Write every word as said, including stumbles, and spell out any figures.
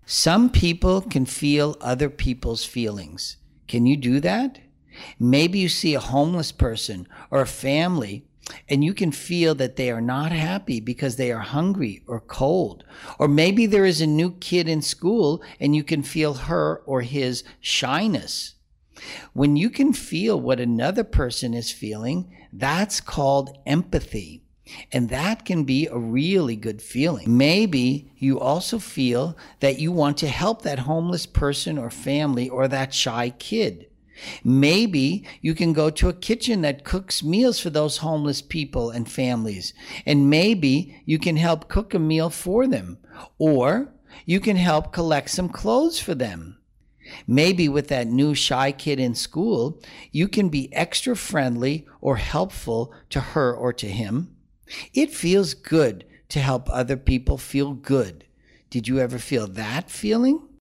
Some people can feel other people's feelings. Can you do that? Maybe you see a homeless person or a family and you can feel that they are not happy because they are hungry or cold. Or maybe there is a new kid in school and you can feel her or his shyness. When you can feel what another person is feeling, that's called empathy. And that can be a really good feeling. Maybe you also feel that you want to help that homeless person or family or that shy kid. Maybe you can go to a kitchen that cooks meals for those homeless people and families. And maybe you can help cook a meal for them. Or you can help collect some clothes for them. Maybe with that new shy kid in school, you can be extra friendly or helpful to her or to him. It feels good to help other people feel good. Did you ever feel that feeling?